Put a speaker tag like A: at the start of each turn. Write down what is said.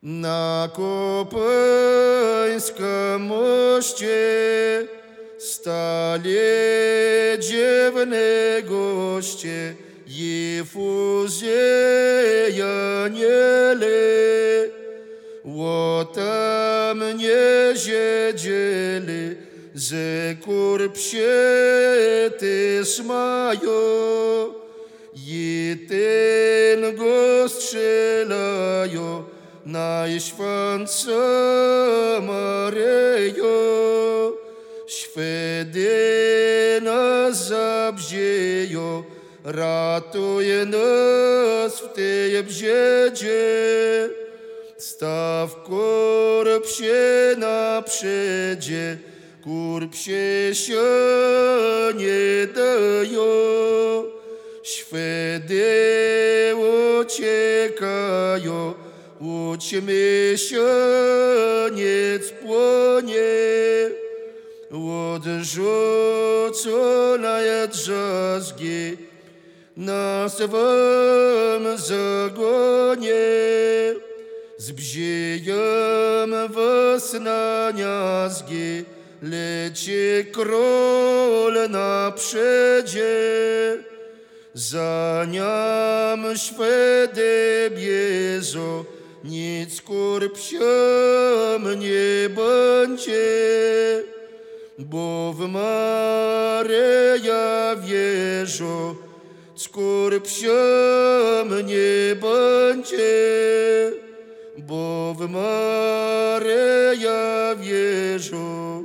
A: Na Kopańskim moście stali dziewne goście, Jefuzje aniele, o tam nie siedzieli, ze kurb się też mają, i ten go strzelają, Najświętsza Maryjo, święty nas zabziejo, ratuj nas w tej biedzie. Staw kurb się na przedzie, kurb się nie dają, święty uciekają, Ućmy się nic płonie, odrzucone drzazgi na swym zagonie. Zbziejem was na niazgi, leci król na przedzie. Za niam święty biezo, nic kurb się nie będzie, bo w Maryja wierzę, skurb się nie będzie, bo w Maryja wierzę.